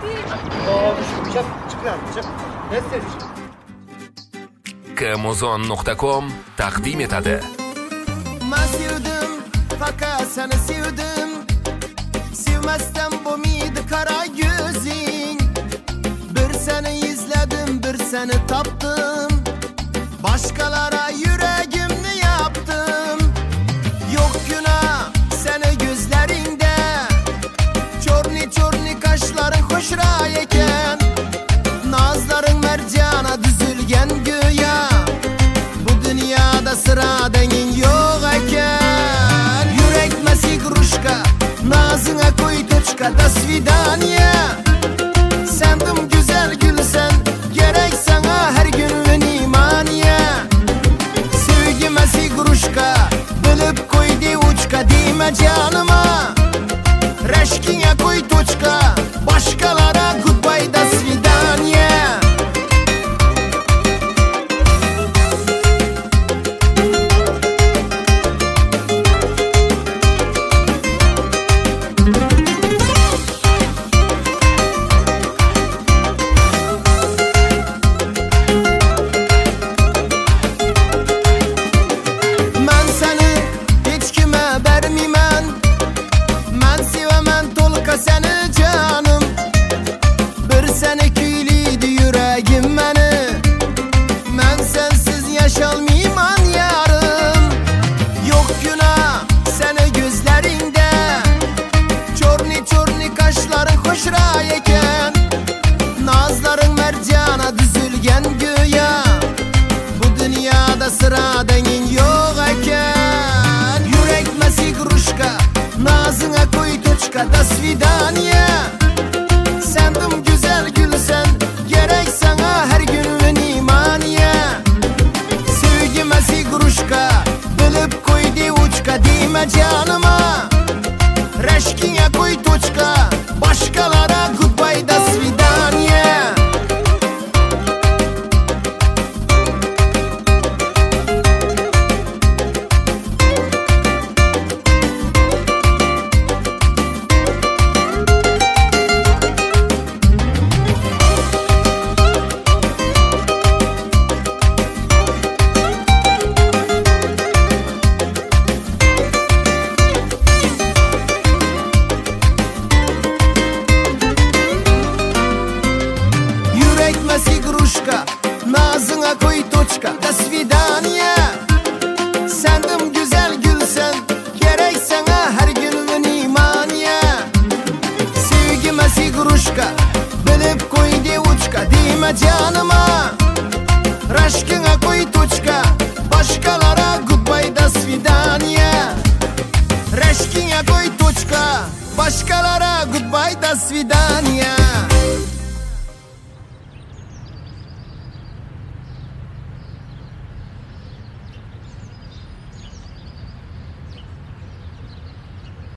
Kmozon.com taqdim etadi. Men sevdim, fakat seni sevdim. Sevmezsem bo'lmaydi qara gözing. Bir seni izledim, bir seni tapdım. Başkalara yüreğimni yaptım. Yok günah seni gözlerinde. Çorni çorni kaşların hoşra eken. Nazların mercana düzülgen güya. Bu dünyada sıra dengin yok eken. Yürek mesik ruşka, nazına koy toçka. Da svidaniye. Sendim güzel gülsen, gerek sana her gün imaniye. Sevgi mesik ruşka, bilip koydu uçka. Dime canıma, reşkine koy toçka. Başkalara goodbye, da svidaniye. Men seni hiç kime vermeymen. Men sevemen tolka seni canım. Bir seni küylüydü yüreğim beni. Men sensiz yaşalmayman yarım. Yok günah seni gözlerinde. Çorni çorni kaşların hoşra eken. Nazların mercana düzülgen güya. Bu dünyada sıra dengin yok eken. Yürek mesik ruşka, nazına koy toçka. Da svidaniye. Sendim güzel gülsen, gerek sana her gün imaniye. Sevgi mesik ruşka, bilip koydu uçka. Dime canıma, reşkine koy toçka. Başkalara goodbye, da svidaniye. Yürek mesik ruşka, nazına koy toçka. Da svidaniye. Sendim güzel gülsen, gerek sana her gün imaniye. Sevgi mesik ruşka, bilip koydu uçka. Dime canıma, reşkine koy toçka. Başkalara goodbye, da svidaniye. Reşkine koy toçka. Başkalara goodbye, da svidaniye.